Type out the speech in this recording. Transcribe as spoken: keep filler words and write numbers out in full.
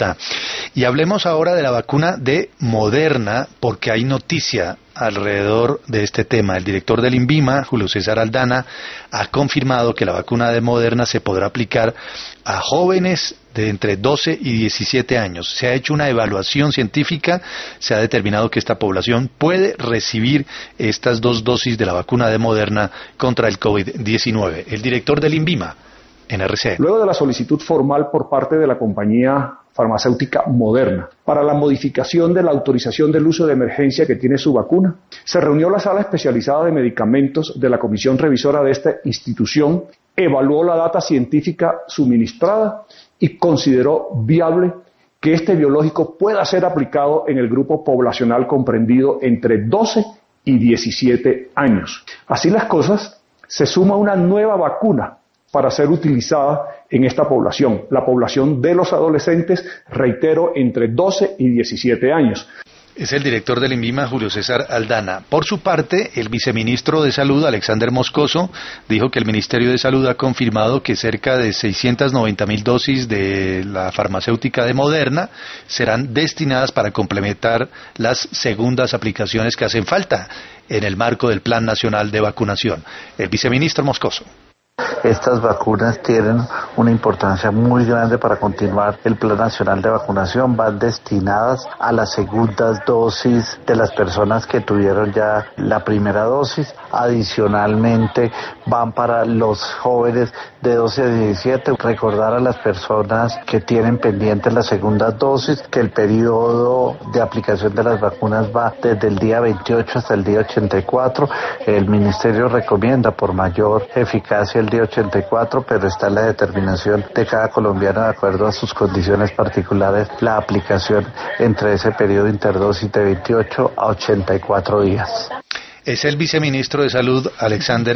Bogotá. Y hablemos ahora de la vacuna de Moderna, porque hay noticia alrededor de este tema. El director del INVIMA, Julio César Aldana, ha confirmado que la vacuna de Moderna se podrá aplicar a jóvenes de entre doce y diecisiete años. Se ha hecho una evaluación científica, se ha determinado que esta población puede recibir estas dos dosis de la vacuna de Moderna contra el COVID diecinueve. El director del INVIMA, en R C N. Luego de la solicitud formal por parte de la compañía farmacéutica Moderna para la modificación de la autorización del uso de emergencia que tiene su vacuna, se reunió la sala especializada de medicamentos de la comisión revisora de esta institución, evaluó la data científica suministrada y consideró viable que este biológico pueda ser aplicado en el grupo poblacional comprendido entre doce y diecisiete años. Así las cosas, se suma una nueva vacuna para ser utilizada en esta población, la población de los adolescentes, reitero, entre doce y diecisiete años. Es el director del INVIMA, Julio César Aldana. Por su parte, el viceministro de Salud, Alexander Moscoso, dijo que el Ministerio de Salud ha confirmado que cerca de seiscientas noventa mil dosis de la farmacéutica de Moderna serán destinadas para complementar las segundas aplicaciones que hacen falta en el marco del Plan Nacional de Vacunación. El viceministro Moscoso. Estas vacunas tienen una importancia muy grande para continuar el Plan Nacional de Vacunación. Van destinadas a las segundas dosis de las personas que tuvieron ya la primera dosis. Adicionalmente, van para los jóvenes de doce a diecisiete. Recordar a las personas que tienen pendientes las segundas dosis que el periodo de aplicación de las vacunas va desde el día veintiocho hasta el día ochenta y cuatro. El Ministerio recomienda por mayor eficacia el día ochenta y cuatro, pero está en la determinación de cada colombiano de acuerdo a sus condiciones particulares la aplicación entre ese periodo interdosis de veintiocho a ochenta y cuatro días. Es el viceministro de Salud, Alexander